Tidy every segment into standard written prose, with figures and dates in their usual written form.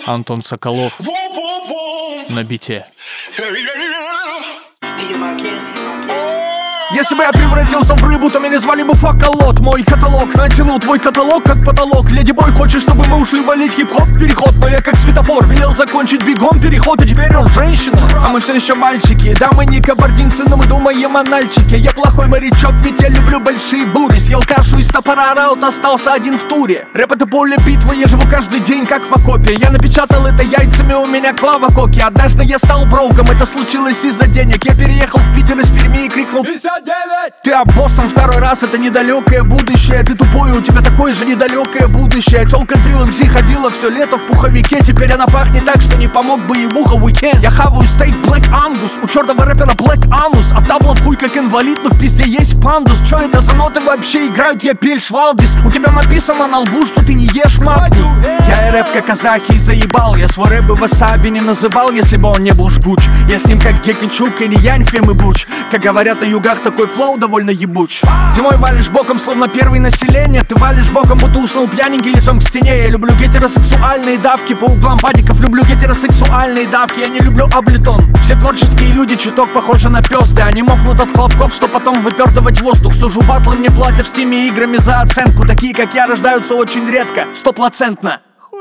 Антон Соколов на бите. Если бы я превратился в рыбу, то меня звали бы Фоколот. Мой каталог натянул твой каталог как потолок. Леди Бой хочет, чтобы мы ушли валить хип-хоп переход, но я как светофор велел закончить бегом переход, и теперь он женщина. А мы все еще мальчики, да мы не кабардинцы, но мы думаем о нальчике. Я плохой морячок, ведь я люблю большие бури. Съел кашу из топора, раут остался один в туре. Рэп это поле битвы, я живу каждый день как в окопе. Я напечатал это яйцами, у меня клава коки. Однажды я стал броуком, это случилось из-за денег. Я переехал в Питер из Перми и крикнул 59! Ты обоссом второй раз, это недалекое будущее. Ты тупой, у тебя такое же недалекое будущее. Тёлка 3MC ходила все лето в пуховике. Теперь она пахнет так, что не помог бы и муха Weekend. Я хаваю стейк Black Angus, у чёртова рэпера Black Anus. А табло в хуй как инвалид, но в пизде есть пандус. Чё это за ноты вообще играют? Я Пельш Валдис. У тебя написано на лбу, что ты не ешь матку. Я и рэп как казахи заебал. Я свой рэп бы васаби не называл, если бы он не был жгуч. Я с ним как Гекинчук или Янь Фем и Буч. Как говорят на югах, такой флоу довольно ебуч. Зимой валишь боком, словно первый население. Ты валишь боком, будто уснул пьяненький лицом к стене. Я люблю гетеросексуальные давки по углам падиков. Люблю гетеросексуальные давки, я не люблю облитон. Все творческие люди чуток похожи на пёсты. Они мокнут от хлопков, что потом выпёрдывать воздух. Сужу батлы, мне платят в стиме играми за оценку. Такие как я рождаются очень редко, 100%.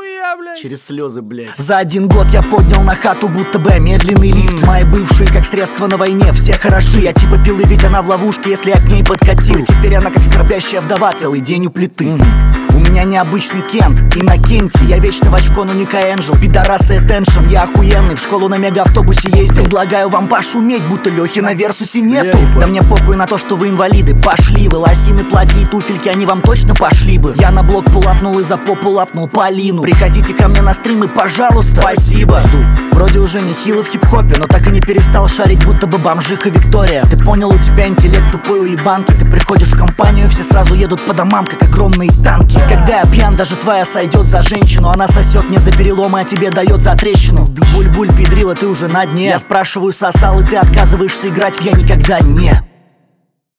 Через слезы, блять. За 1 год я поднял на хату будто бы медленный лифт. Мои бывшие как средства на войне, все хороши. Я типа пил, и ведь она в ловушке, если я к ней подкатил. Теперь она как скорбящая вдова, целый день у плиты. У меня необычный Кент, Иннокентий. Я вечно в очко, но не Энджел. Пидорас и attention, я охуенный. В школу на мега-автобусе ездил. Предлагаю вам пошуметь, будто Лёхи на Версусе нету. Да мне похуй на то, что вы инвалиды. Пошли вы, лосины, платья и туфельки, они вам точно пошли бы. Я на блок пулапнул и за попу лапнул Полину. Приходите ко мне на стримы, пожалуйста. Спасибо. Жду. Вроде уже не хилый в хип-хопе, но так и не перестал шарить, будто бы бомжиха Виктория. Ты понял, у тебя интеллект тупой уебанки. Ты приходишь в компанию, все сразу едут по домам, как огромные танки. Когда я пьян, даже твоя сойдет за женщину. Она сосет мне за переломы, а тебе дает за трещину. Буль-буль, педрила, ты уже на дне. Я спрашиваю, сосал, и ты отказываешься играть в «я никогда не».